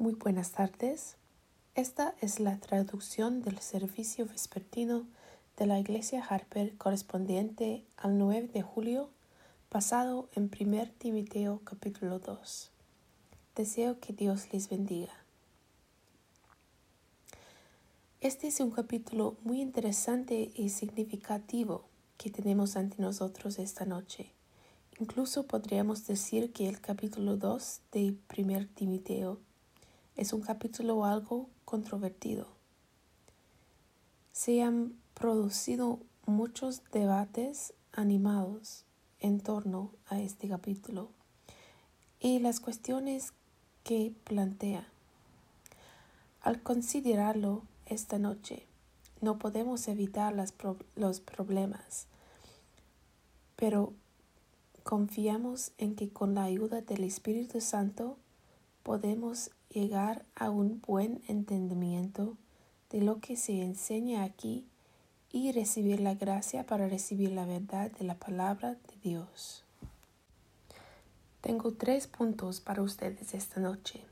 Muy buenas tardes. Esta es la traducción del servicio vespertino de la Iglesia Harper correspondiente al 9 de julio, basado en 1 Timoteo capítulo 2. Deseo que Dios les bendiga. Este es un capítulo muy interesante y significativo que tenemos ante nosotros esta noche. Incluso podríamos decir que el capítulo 2 de 1 Timoteo es un capítulo algo controvertido. Se han producido muchos debates animados en torno a este capítulo y las cuestiones que plantea. Al considerarlo esta noche, no podemos evitar los problemas, pero confiamos en que con la ayuda del Espíritu Santo podemos llegar a un buen entendimiento de lo que se enseña aquí y recibir la gracia para recibir la verdad de la palabra de Dios. Tengo 3 puntos para ustedes esta noche.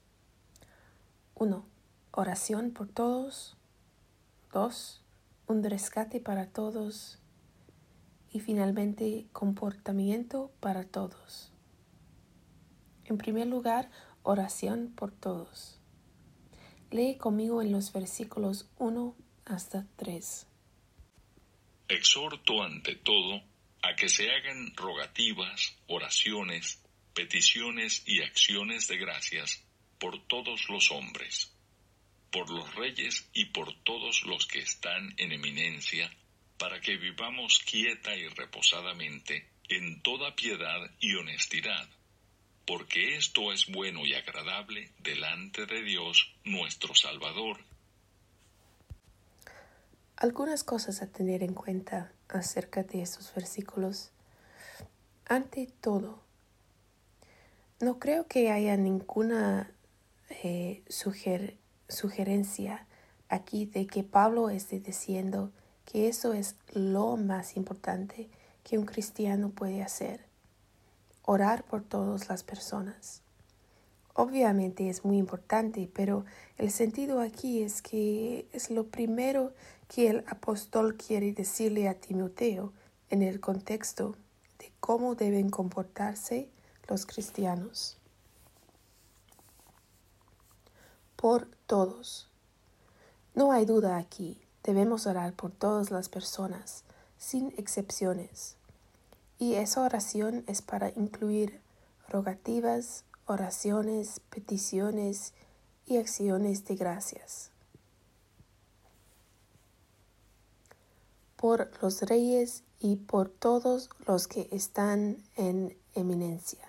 1. Oración por todos. 2. Un rescate para todos. Y finalmente, comportamiento para todos. En primer lugar, oración por todos. Lee conmigo en los versículos 1 hasta 3. Exhorto ante todo a que se hagan rogativas, oraciones, peticiones y acciones de gracias por todos los hombres, por los reyes y por todos los que están en eminencia, para que vivamos quieta y reposadamente en toda piedad y honestidad, porque esto es bueno y agradable delante de Dios nuestro Salvador. Algunas cosas a tener en cuenta acerca de estos versículos. Ante todo, no creo que haya ninguna sugerencia aquí de que Pablo esté diciendo que eso es lo más importante que un cristiano puede hacer, orar por todas las personas. Obviamente es muy importante, pero el sentido aquí es que es lo primero que el apóstol quiere decirle a Timoteo en el contexto de cómo deben comportarse los cristianos. Por todos. No hay duda aquí, debemos orar por todas las personas, sin excepciones. Y esa oración es para incluir rogativas, oraciones, peticiones y acciones de gracias. Por los reyes y por todos los que están en eminencia.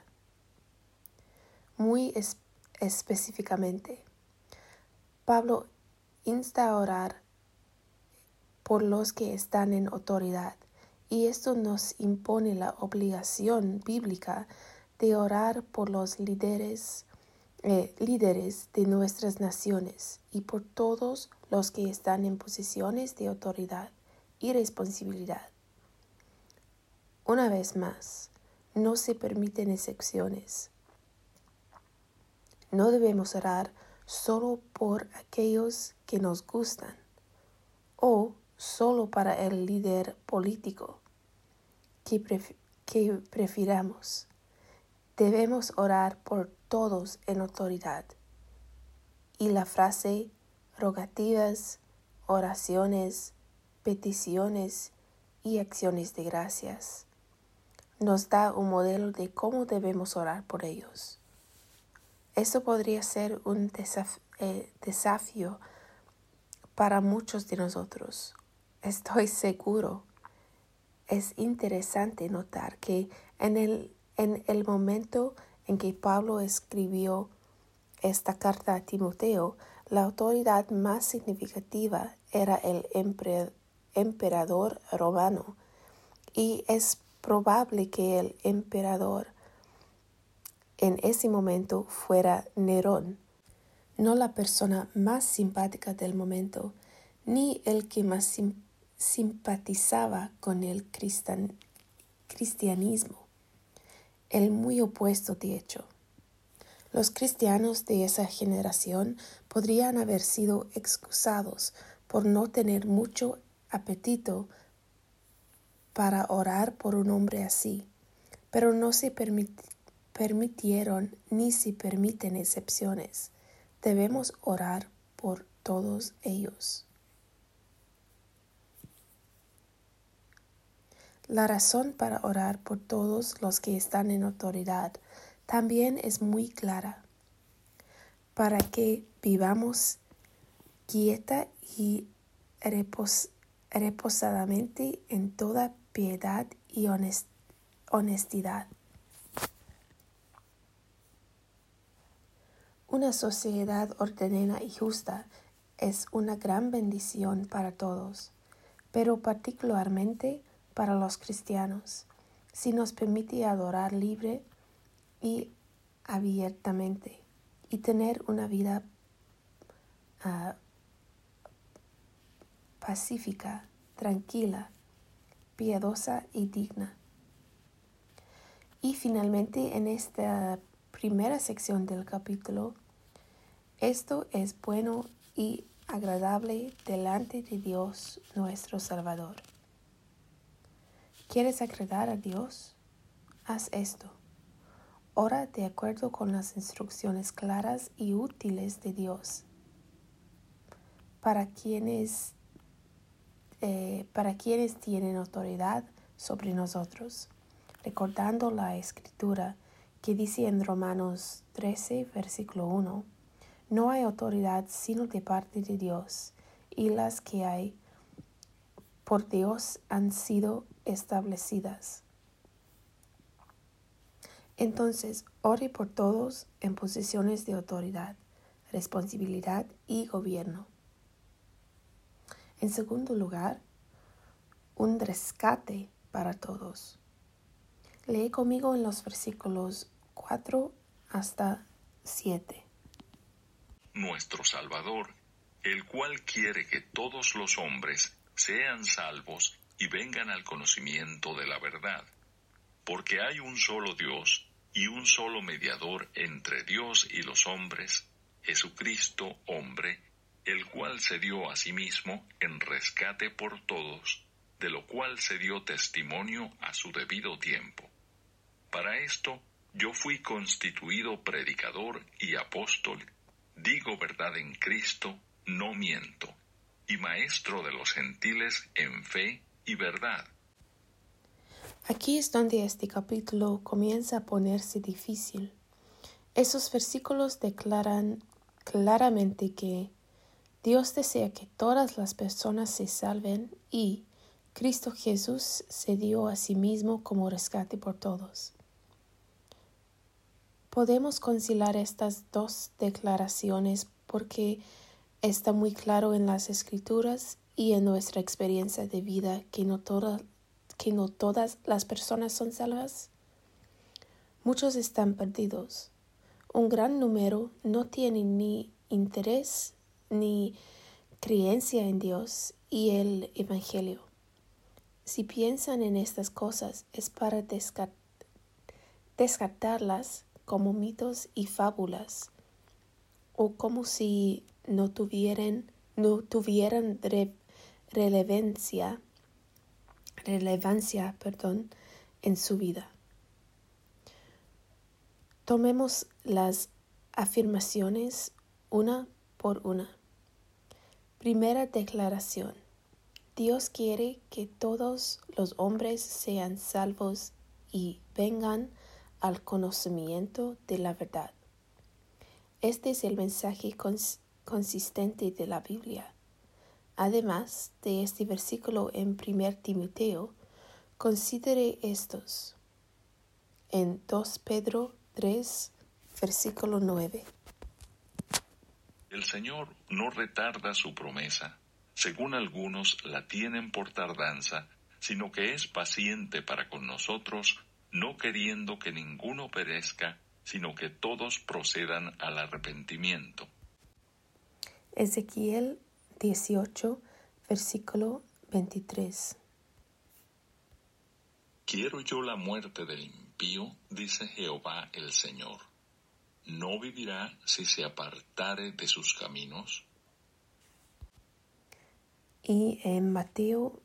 Muy específicamente, Pablo insta a orar por los que están en autoridad, y esto nos impone la obligación bíblica de orar por los líderes de nuestras naciones y por todos los que están en posiciones de autoridad y responsabilidad. Una vez más, no se permiten excepciones. No debemos orar solo por aquellos que nos gustan o solo para el líder político que prefiramos. Debemos orar por todos en autoridad. Y la frase rogativas, oraciones, peticiones y acciones de gracias nos da un modelo de cómo debemos orar por ellos. Eso podría ser un desafío para muchos de nosotros. Estoy seguro. Es interesante notar que en el momento en que Pablo escribió esta carta a Timoteo, la autoridad más significativa era el emperador romano, y es probable que el emperador en ese momento fuera Nerón, no la persona más simpática del momento, ni el que más simpatizaba con el cristianismo, el muy opuesto de hecho. Los cristianos de esa generación podrían haber sido excusados por no tener mucho apetito para orar por un hombre así, pero no se permitieron ni se permiten excepciones. Debemos orar por todos ellos. La razón para orar por todos los que están en autoridad también es muy clara, para que vivamos quieta y reposadamente en toda piedad y honestidad. Una sociedad ordenada y justa es una gran bendición para todos, pero particularmente para los cristianos, si nos permite adorar libre y abiertamente y tener una vida pacífica, tranquila, piadosa y digna. Y finalmente, en esta primera sección del capítulo, esto es bueno y agradable delante de Dios nuestro Salvador. ¿Quieres agradar a Dios? Haz esto. Ora de acuerdo con las instrucciones claras y útiles de Dios. Para quienes tienen autoridad sobre nosotros, recordando la Escritura que dice en Romanos 13, versículo 1, no hay autoridad sino de parte de Dios, y las que hay por Dios han sido establecidas. Entonces, ore por todos en posiciones de autoridad, responsabilidad y gobierno. En segundo lugar, un rescate para todos. Lee conmigo en los versículos 4 hasta 7. Nuestro Salvador, el cual quiere que todos los hombres sean salvos y vengan al conocimiento de la verdad, porque hay un solo Dios y un solo mediador entre Dios y los hombres, Jesucristo, hombre, el cual se dio a sí mismo en rescate por todos, de lo cual se dio testimonio a su debido tiempo. Para esto yo fui constituido predicador y apóstol, digo verdad en Cristo, no miento, y maestro de los gentiles en fe y verdad. Aquí es donde este capítulo comienza a ponerse difícil. Esos versículos declaran claramente que Dios desea que todas las personas se salven y Cristo Jesús se dio a sí mismo como rescate por todos. Podemos conciliar estas dos declaraciones porque está muy claro en las Escrituras y en nuestra experiencia de vida que no todas las personas son salvas. Muchos están perdidos. Un gran número no tiene ni interés ni creencia en Dios y el Evangelio. Si piensan en estas cosas es para descartarlas como mitos y fábulas, o como si no tuvieran relevancia en su vida. Tomemos las afirmaciones una por una. Primera declaración. Dios quiere que todos los hombres sean salvos y vengan al conocimiento de la verdad. Este es el mensaje consistente de la Biblia. Además de este versículo en 1 Timoteo, considere estos. En 2 Pedro 3, versículo 9. El Señor no retarda su promesa, según algunos la tienen por tardanza, sino que es paciente para con nosotros, no queriendo que ninguno perezca, sino que todos procedan al arrepentimiento. Ezequiel 18, versículo 23. Quiero yo la muerte del impío, dice Jehová el Señor. ¿no vivirá si se apartare de sus caminos? Y en Mateo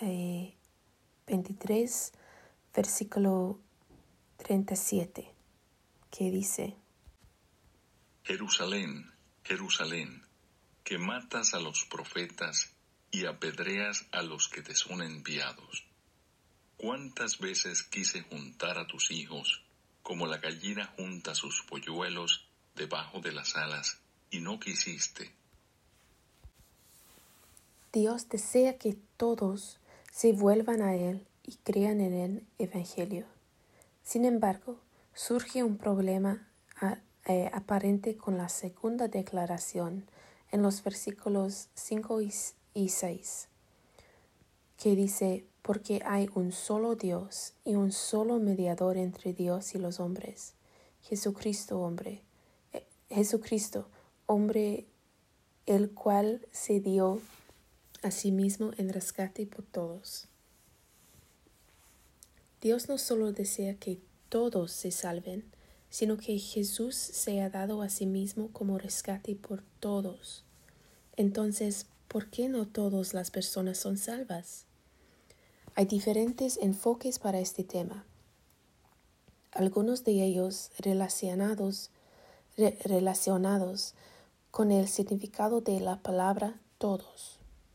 23, versículo 37, que dice: Jerusalén, Jerusalén, que matas a los profetas y apedreas a los que te son enviados. ¿Cuántas veces quise juntar a tus hijos, como la gallina junta sus polluelos debajo de las alas, y no quisiste? Dios desea que todos se vuelvan a Él y crean en el Evangelio. Sin embargo, surge un problema aparente con la segunda declaración en los versículos 5 y 6, que dice: porque hay un solo Dios y un solo mediador entre Dios y los hombres, Jesucristo hombre, el cual se dio a sí mismo en rescate por todos. Dios no solo desea que todos se salven, sino que Jesús se ha dado a sí mismo como rescate por todos. Entonces, ¿por qué no todas las personas son salvas? Hay diferentes enfoques para este tema. Algunos de ellos relacionados con el significado de la palabra todos.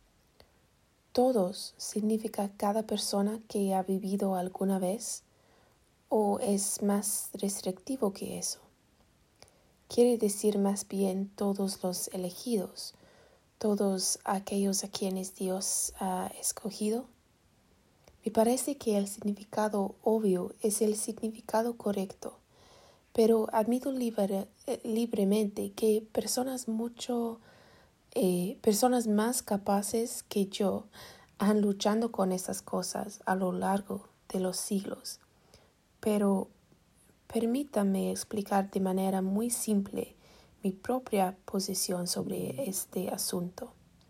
Todos significa cada persona que ha vivido alguna vez, o es más restrictivo que eso. Quiere decir más bien todos los elegidos, todos aquellos a quienes Dios ha escogido. Me parece que el significado obvio es el significado correcto, pero admito libremente que personas más capaces que yo han luchado con esas cosas a lo largo de los siglos. Pero permítame explicar de manera muy simple mi propia posición sobre este asunto.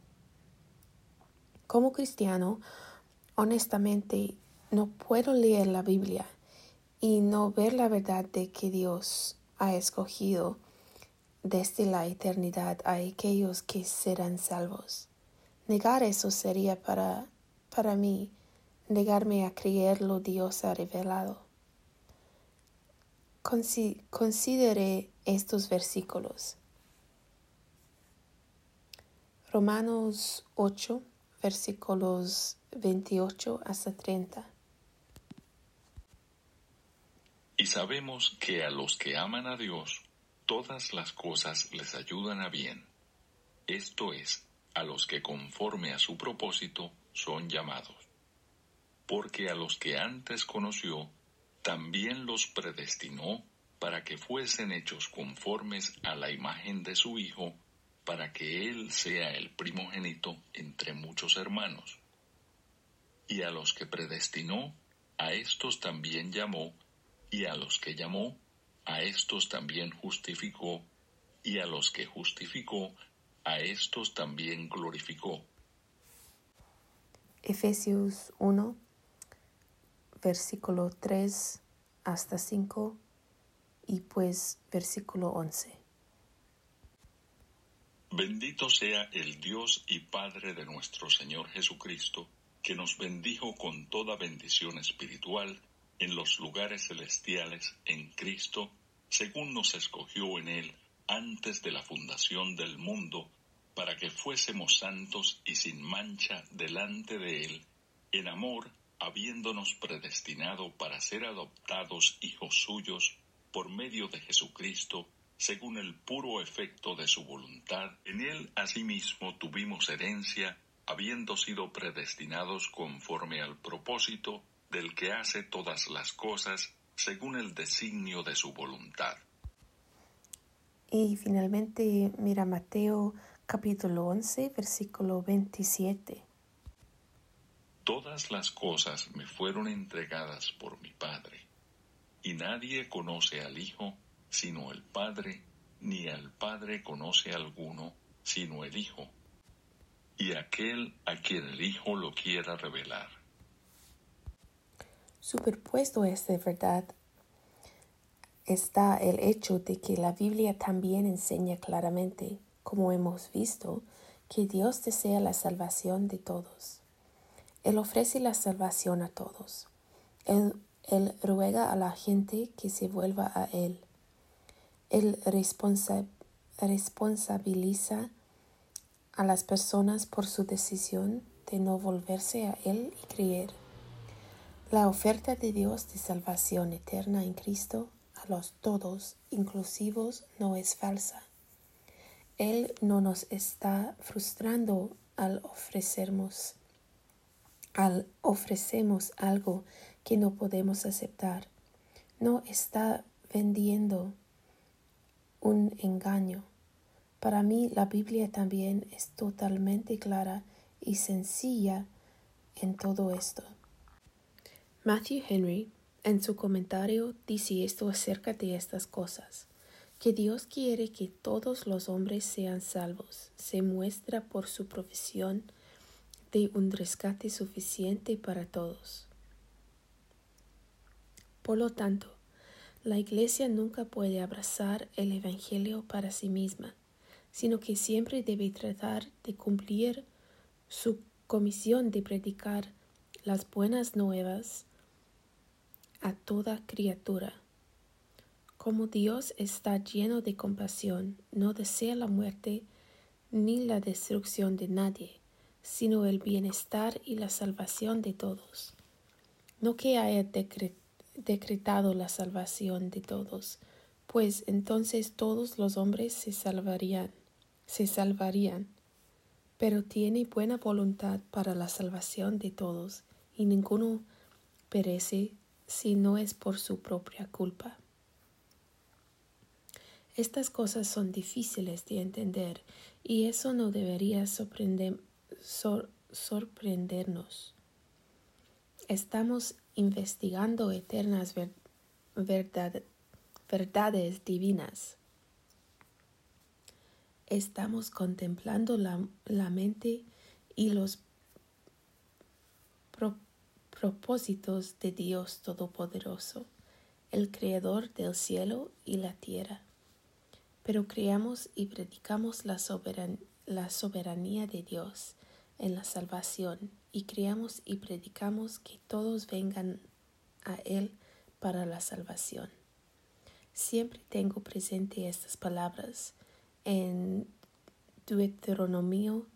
Como cristiano, honestamente, no puedo leer la Biblia y no ver la verdad de que Dios ha escogido desde la eternidad a aquellos que serán salvos. Negar eso sería para mí negarme a creer lo Dios ha revelado. Considere estos versículos. Romanos 8, versículos 28 hasta 30. Y sabemos que a los que aman a Dios, todas las cosas les ayudan a bien. Esto es, a los que conforme a su propósito son llamados. Porque a los que antes conoció, también los predestinó para que fuesen hechos conformes a la imagen de su Hijo, para que Él sea el primogénito entre muchos hermanos. Y a los que predestinó, a estos también llamó, y a los que llamó, a estos también justificó, y a los que justificó, a estos también glorificó. Efesios 1, versículo 3 hasta 5 y pues versículo 11. Bendito sea el Dios y Padre de nuestro Señor Jesucristo, que nos bendijo con toda bendición espiritual en los lugares celestiales en Cristo, según nos escogió en Él antes de la fundación del mundo, para que fuésemos santos y sin mancha delante de Él, en amor, habiéndonos predestinado para ser adoptados hijos suyos por medio de Jesucristo, según el puro efecto de su voluntad. En Él asimismo tuvimos herencia, habiendo sido predestinados conforme al propósito del que hace todas las cosas, según el designio de su voluntad. Y finalmente mira Mateo capítulo 11, versículo 27. Todas las cosas me fueron entregadas por mi Padre, y nadie conoce al Hijo sino el Padre, ni al Padre conoce alguno sino el Hijo, y aquel a quien el Hijo lo quiera revelar. Superpuesto es de verdad está el hecho de que la Biblia también enseña claramente, como hemos visto, que Dios desea la salvación de todos. Él ofrece la salvación a todos. Él ruega a la gente que se vuelva a Él. Él responsabiliza a las personas por su decisión de no volverse a Él y creer. La oferta de Dios de salvación eterna en Cristo a los todos inclusivos no es falsa. Él no nos está frustrando al ofrecemos algo que no podemos aceptar. No está vendiendo un engaño. Para mí la Biblia también es totalmente clara y sencilla en todo esto. Matthew Henry, en su comentario, dice esto acerca de estas cosas, que Dios quiere que todos los hombres sean salvos, se muestra por su provisión de un rescate suficiente para todos. Por lo tanto, la Iglesia nunca puede abrazar el Evangelio para sí misma, sino que siempre debe tratar de cumplir su comisión de predicar las buenas nuevas a toda criatura. Como Dios está lleno de compasión, no desea la muerte ni la destrucción de nadie, sino el bienestar y la salvación de todos. No que haya decretado la salvación de todos, pues entonces todos los hombres se salvarían, pero tiene buena voluntad para la salvación de todos, y ninguno perece si no es por su propia culpa. Estas cosas son difíciles de entender, y eso no debería sorprendernos. Estamos investigando eternas verdades divinas. Estamos contemplando la mente y los propósitos de Dios Todopoderoso, el Creador del cielo y la tierra. Pero creamos y predicamos la soberanía de Dios en la salvación, y creamos y predicamos que todos vengan a Él para la salvación. Siempre tengo presente estas palabras en Deuteronomio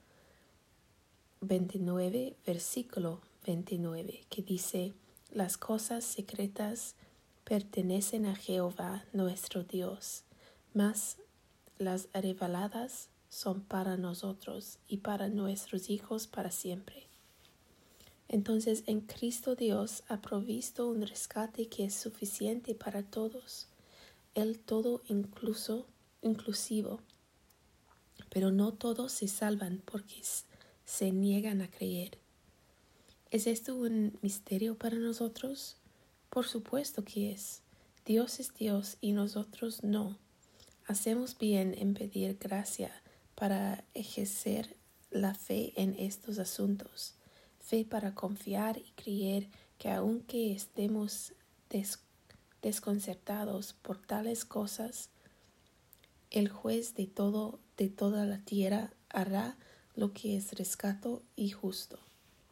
29, versículo 29, que dice: las cosas secretas pertenecen a Jehová nuestro Dios, mas las reveladas son para nosotros y para nuestros hijos para siempre. Entonces en Cristo Dios ha provisto un rescate que es suficiente para todos, el todo inclusivo, pero no todos se salvan porque se niegan a creer. ¿Es esto un misterio para nosotros? Por supuesto que es. Dios es Dios y nosotros no. Hacemos bien en pedir gracia para ejercer la fe en estos asuntos, fe para confiar y creer que aunque estemos desconcertados por tales cosas, el juez de toda la tierra hará lo que es rescato y justo.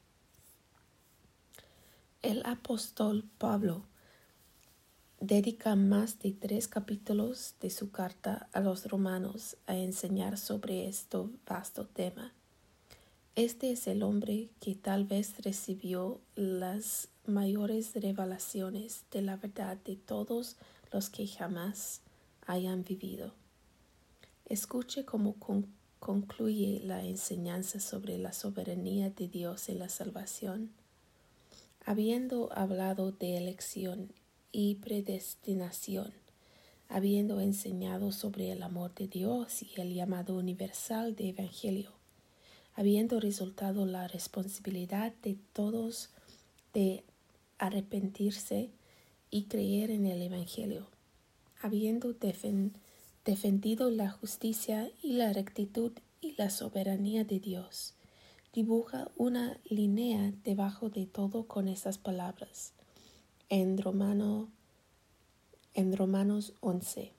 El apóstol Pablo dedica más de 3 capítulos de su carta a los romanos a enseñar sobre este vasto tema. Este es el hombre que tal vez recibió las mayores revelaciones de la verdad de todos los que jamás hayan vivido. Escuche cómo concluye la enseñanza sobre la soberanía de Dios en la salvación. Habiendo hablado de elección y predestinación, habiendo enseñado sobre el amor de Dios y el llamado universal de Evangelio, habiendo resultado la responsabilidad de todos de arrepentirse y creer en el Evangelio, habiendo defendido la justicia y la rectitud y la soberanía de Dios, dibuja una línea debajo de todo con estas palabras. En en Romanos 11.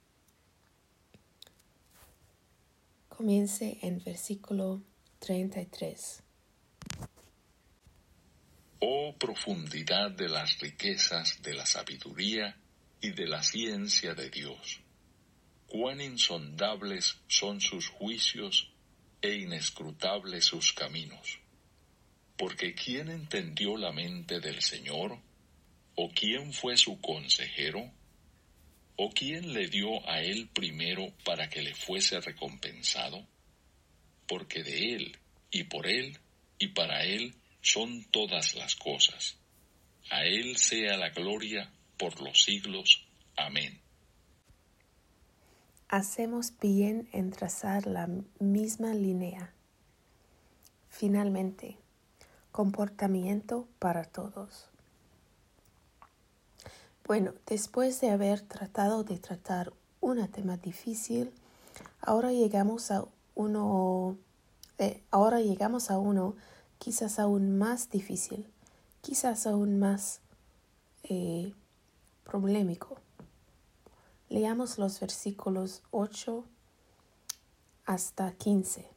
Comience en versículo 33. Oh profundidad de las riquezas de la sabiduría y de la ciencia de Dios. Cuán insondables son sus juicios e inescrutables sus caminos. Porque ¿quién entendió la mente del Señor? ¿O quién fue su consejero? ¿O quién le dio a él primero para que le fuese recompensado? Porque de él, y por él, y para él son todas las cosas. A él sea la gloria por los siglos. Amén. Hacemos bien en trazar la misma línea. Finalmente, comportamiento para todos. Bueno, después de haber tratado de tratar un tema difícil, ahora llegamos a uno quizás aún más difícil, quizás aún más problemático. Leamos los versículos 8 hasta 15.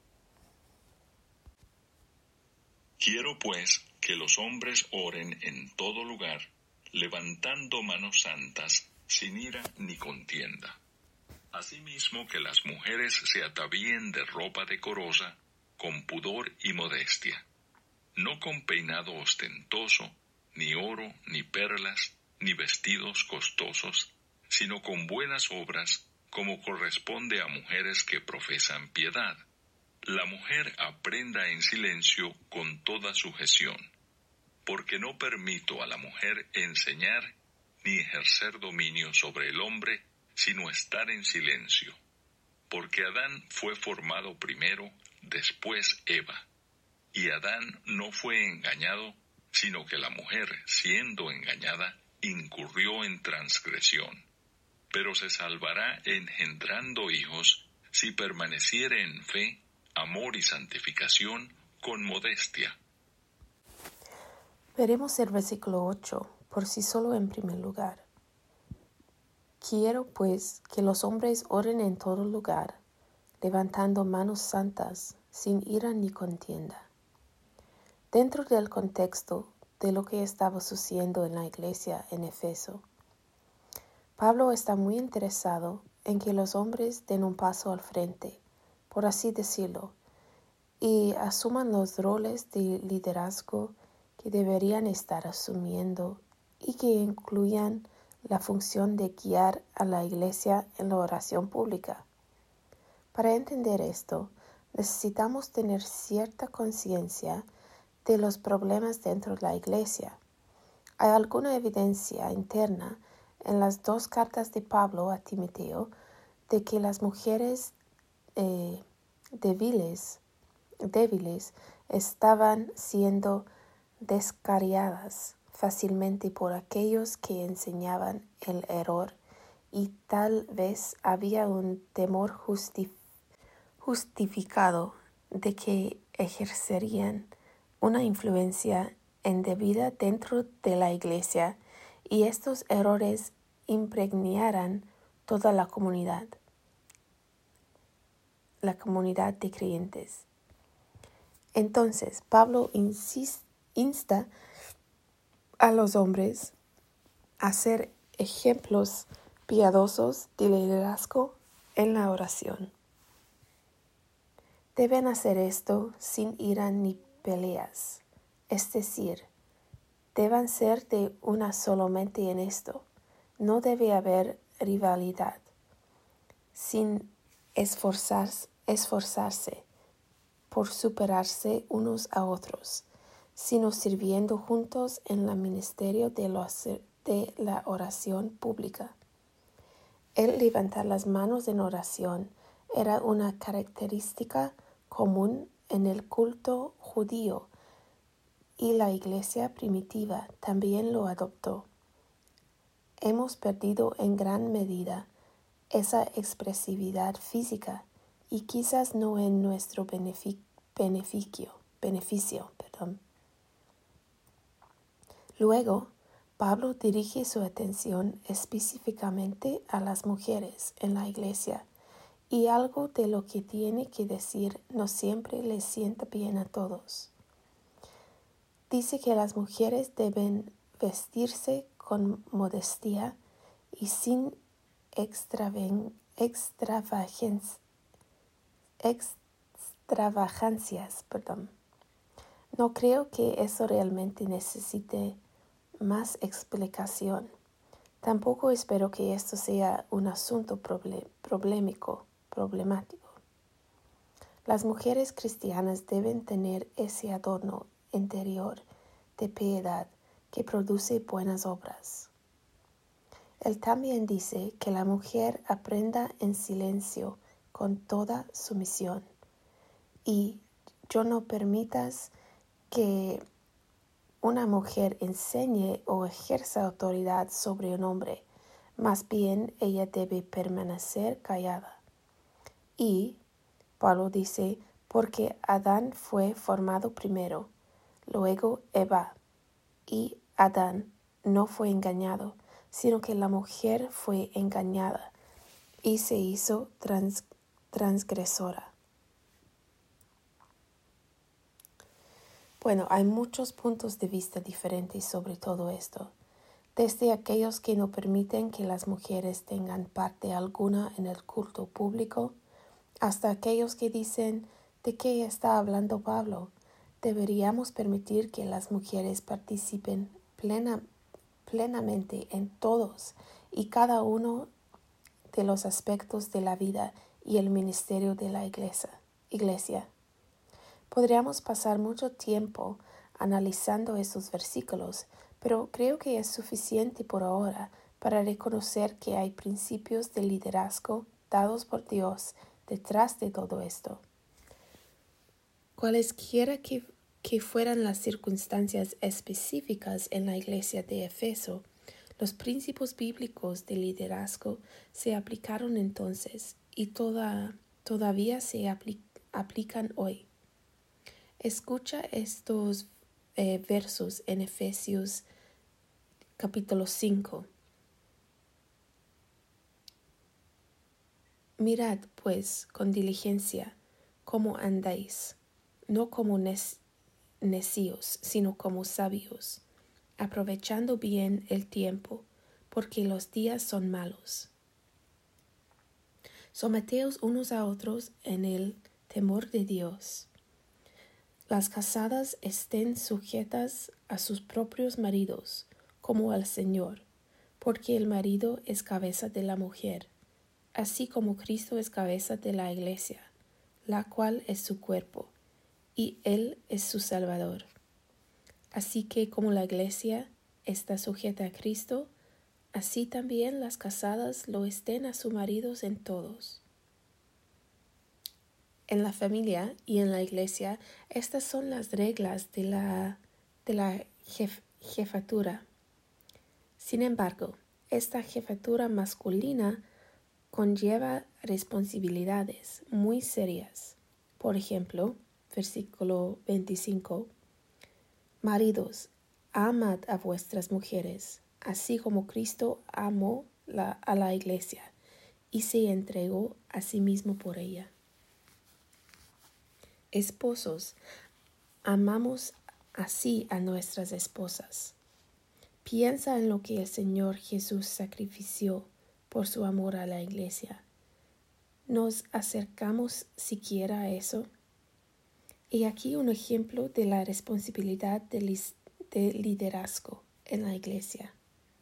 Quiero pues que los hombres oren en todo lugar, levantando manos santas, sin ira ni contienda. Asimismo que las mujeres se atavíen de ropa decorosa, con pudor y modestia, no con peinado ostentoso, ni oro, ni perlas, ni vestidos costosos, sino con buenas obras, como corresponde a mujeres que profesan piedad. La mujer aprenda en silencio con toda sujeción, porque no permito a la mujer enseñar ni ejercer dominio sobre el hombre, sino estar en silencio. Porque Adán fue formado primero, después Eva. Y Adán no fue engañado, sino que la mujer, siendo engañada, incurrió en transgresión. Pero se salvará engendrando hijos, si permaneciere en fe, amor y santificación, con modestia. Veremos el versículo 8 por sí solo en primer lugar. Quiero pues que los hombres oren en todo lugar, levantando manos santas, sin ira ni contienda. Dentro del contexto de lo que estaba sucediendo en la iglesia en Efeso, Pablo está muy interesado en que los hombres den un paso al frente, por así decirlo, y asuman los roles de liderazgo que deberían estar asumiendo y que incluyan la función de guiar a la iglesia en la oración pública. Para entender esto, necesitamos tener cierta conciencia de los problemas dentro de la iglesia. Hay alguna evidencia interna en las dos cartas de Pablo a Timoteo de que las mujeres débiles estaban siendo descarriadas fácilmente por aquellos que enseñaban el error, y tal vez había un temor justificado de que ejercerían una influencia indebida dentro de la iglesia y estos errores impregnaran toda la comunidad de creyentes. Entonces, Pablo insta a los hombres a ser ejemplos piadosos de liderazgo en la oración. Deben hacer esto sin ira ni peleas, es decir, deben ser de una sola mente en esto. No debe haber rivalidad, sin esforzarse por superarse unos a otros, sino sirviendo juntos en el ministerio de la oración pública. El levantar las manos en oración era una característica común en el culto judío y la iglesia primitiva también lo adoptó. Hemos perdido en gran medida esa expresividad física y quizás no en nuestro beneficio. Luego, Pablo dirige su atención específicamente a las mujeres en la iglesia, y algo de lo que tiene que decir no siempre les sienta bien a todos. Dice que las mujeres deben vestirse con modestia y sin extravagancias. No creo que eso realmente necesite más explicación. Tampoco espero que esto sea un asunto problemático. Las mujeres cristianas deben tener ese adorno interior de piedad que produce buenas obras. Él también dice que la mujer aprenda en silencio con toda sumisión. Y yo no permitas que una mujer enseñe o ejerza autoridad sobre un hombre. Más bien ella debe permanecer callada. Y Pablo dice, porque Adán fue formado primero, luego Eva, y Adán no fue engañado, sino que la mujer fue engañada y se hizo transgresora. Bueno, hay muchos puntos de vista diferentes sobre todo esto, desde aquellos que no permiten que las mujeres tengan parte alguna en el culto público, hasta aquellos que dicen, ¿de qué está hablando Pablo? Deberíamos permitir que las mujeres participen plenamente en todos y cada uno de los aspectos de la vida y el ministerio de la iglesia. Podríamos pasar mucho tiempo analizando esos versículos, pero creo que es suficiente por ahora para reconocer que hay principios de liderazgo dados por Dios detrás de todo esto. Cualesquiera que fueran las circunstancias específicas en la iglesia de Éfeso, los principios bíblicos de liderazgo se aplicaron entonces y todavía se aplican hoy. Escucha estos versos en Efesios capítulo 5. Mirad, pues, con diligencia cómo andáis, no como necios, sino como sabios, aprovechando bien el tiempo, porque los días son malos. Someteos unos a otros en el temor de Dios. Las casadas estén sujetas a sus propios maridos, como al Señor, porque el marido es cabeza de la mujer, así como Cristo es cabeza de la iglesia, la cual es su cuerpo, y Él es su Salvador. Así que como la iglesia está sujeta a Cristo, así también las casadas lo estén a sus maridos en todos. En la familia y en la iglesia, estas son las reglas de la jefatura. Sin embargo, esta jefatura masculina conlleva responsabilidades muy serias. Por ejemplo, versículo 25. Maridos, amad a vuestras mujeres, así como Cristo amó a la iglesia y se entregó a sí mismo por ella. Esposos, amamos así a nuestras esposas. Piensa en lo que el Señor Jesús sacrifició por su amor a la iglesia. ¿Nos acercamos siquiera a eso? Y aquí un ejemplo de la responsabilidad de liderazgo en la iglesia.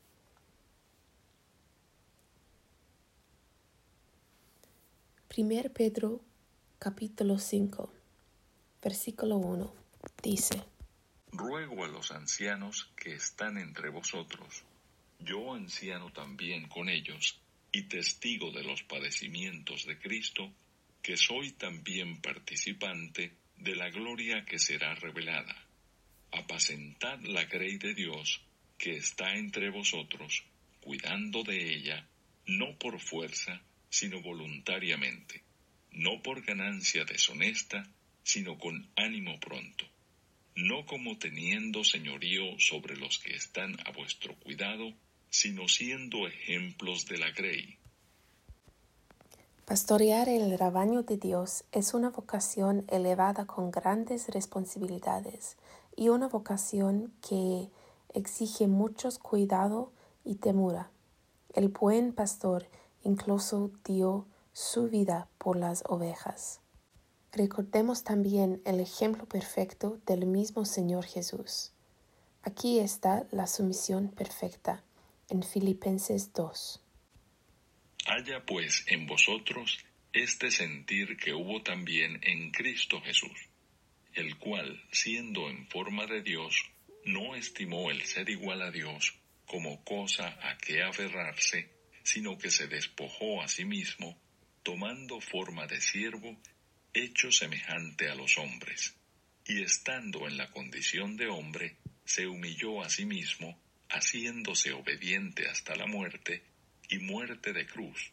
Primer Pedro capítulo 5, versículo 1, dice: Ruego a los ancianos que están entre vosotros, yo anciano también con ellos, y testigo de los padecimientos de Cristo, que soy también participante de la gloria que será revelada. Apacentad la grey de Dios que está entre vosotros, cuidando de ella, no por fuerza, sino voluntariamente, no por ganancia deshonesta, sino con ánimo pronto, no como teniendo señorío sobre los que están a vuestro cuidado, sino siendo ejemplos de la grey. Pastorear el rebaño de Dios es una vocación elevada con grandes responsabilidades y una vocación que exige mucho cuidado y temor. El buen pastor incluso dio su vida por las ovejas. Recordemos también el ejemplo perfecto del mismo Señor Jesús. Aquí está la sumisión perfecta en Filipenses 2. Haya pues en vosotros este sentir que hubo también en Cristo Jesús, el cual, siendo en forma de Dios, no estimó el ser igual a Dios como cosa a que aferrarse, sino que se despojó a sí mismo, tomando forma de siervo, hecho semejante a los hombres, y estando en la condición de hombre, se humilló a sí mismo, haciéndose obediente hasta la muerte, y muerte de cruz.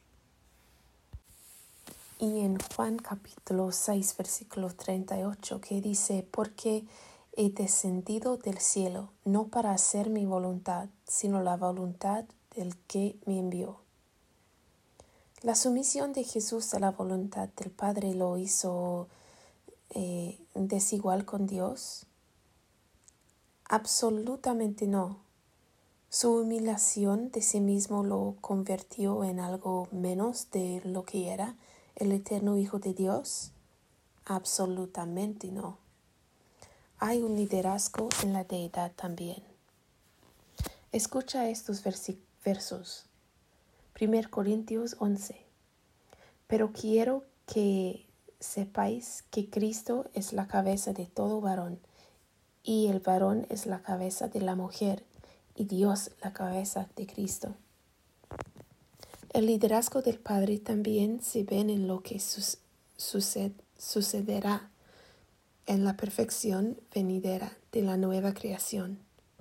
Y en Juan capítulo 6, versículo 38, que dice, porque he descendido del cielo, no para hacer mi voluntad, sino la voluntad del que me envió. La sumisión de Jesús a la voluntad del Padre lo hizo desigual con Dios. Absolutamente no. Su humillación de sí mismo lo convirtió en algo menos de lo que era el eterno Hijo de Dios. Absolutamente no. Hay un liderazgo en la deidad también. Escucha estos versos. 1 Corintios 11. Pero quiero que sepáis que Cristo es la cabeza de todo varón, y el varón es la cabeza de la mujer, y Dios la cabeza de Cristo. El liderazgo del Padre también se ve en lo que sucederá en la perfección venidera de la nueva creación.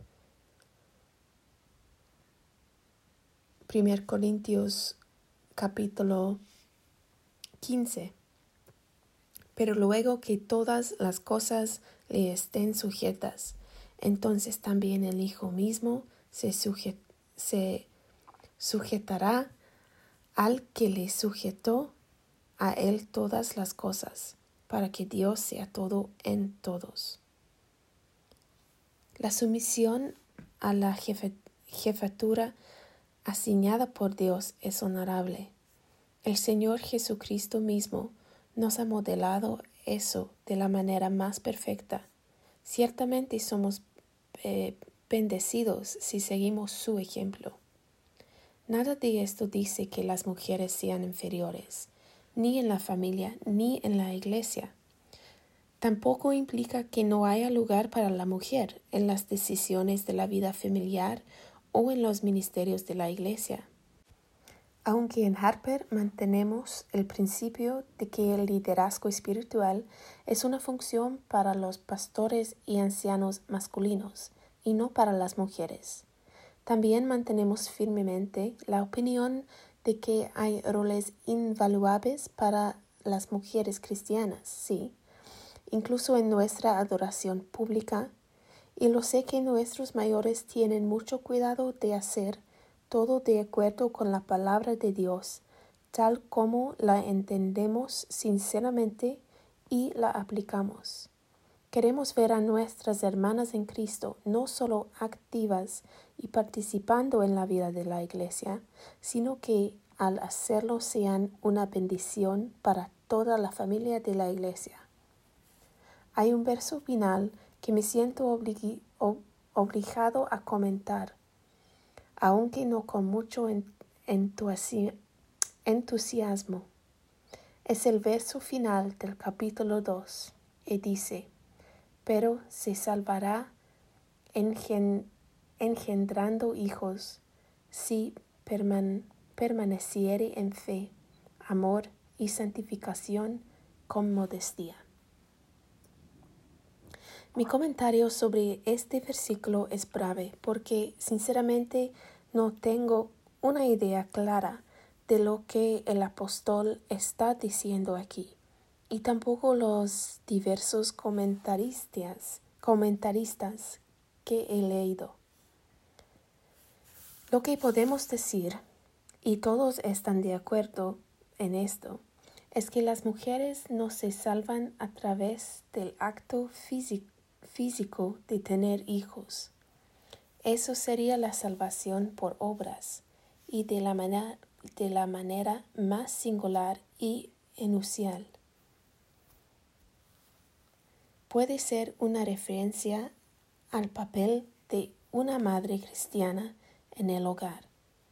1 Corintios capítulo 15. Pero luego que todas las cosas le estén sujetas, entonces también el Hijo mismo se sujetará al que le sujetó a él todas las cosas, para que Dios sea todo en todos. La sumisión a la jefatura asignada por Dios es honorable. El Señor Jesucristo mismo nos ha modelado eso de la manera más perfecta. Ciertamente somos bendecidos si seguimos su ejemplo. Nada de esto dice que las mujeres sean inferiores, ni en la familia, ni en la iglesia. Tampoco implica que no haya lugar para la mujer en las decisiones de la vida familiar o en los ministerios de la iglesia. Aunque en Harper mantenemos el principio de que el liderazgo espiritual es una función para los pastores y ancianos masculinos y no para las mujeres. También mantenemos firmemente la opinión de que hay roles invaluables para las mujeres cristianas, sí, incluso en nuestra adoración pública, y lo sé que nuestros mayores tienen mucho cuidado de hacer todo de acuerdo con la palabra de Dios, tal como la entendemos sinceramente y la aplicamos. Queremos ver a nuestras hermanas en Cristo no solo activas y participando en la vida de la Iglesia, sino que al hacerlo sean una bendición para toda la familia de la Iglesia. Hay un verso final que me siento obligado a comentar, aunque no con mucho entusiasmo. Es el verso final del capítulo 2 y dice: pero se salvará engendrando hijos si permaneciere en fe, amor y santificación con modestia. Mi comentario sobre este versículo es breve porque sinceramente no tengo una idea clara de lo que el apóstol está diciendo aquí, y tampoco los diversos comentaristas comentaristas que he leído. Lo que podemos decir, y todos están de acuerdo en esto, es que las mujeres no se salvan a través del acto físico de tener hijos. Eso sería la salvación por obras y de la manera más singular y inusual. Puede ser una referencia al papel de una madre cristiana en el hogar,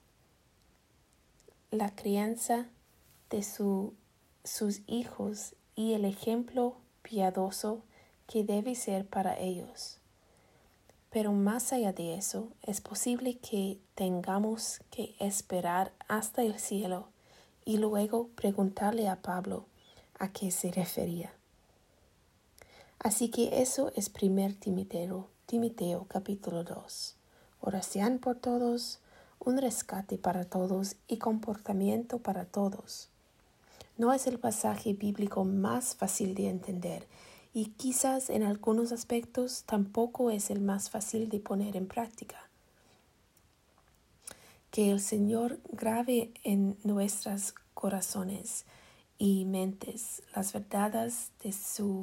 la crianza de sus hijos y el ejemplo piadoso que debe ser para ellos. Pero más allá de eso, es posible que tengamos que esperar hasta el cielo y luego preguntarle a Pablo a qué se refería. Así que eso es 1 Timoteo capítulo 2. Oración por todos, un rescate para todos y comportamiento para todos. No es el pasaje bíblico más fácil de entender y quizás en algunos aspectos tampoco es el más fácil de poner en práctica. Que el Señor grabe en nuestros corazones y mentes las verdades de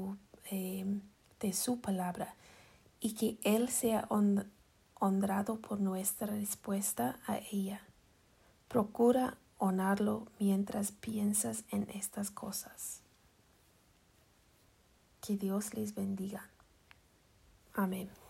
su palabra y que Él sea honrado por nuestra respuesta a ella. Procura honrarlo mientras piensas en estas cosas. Que Dios les bendiga. Amén.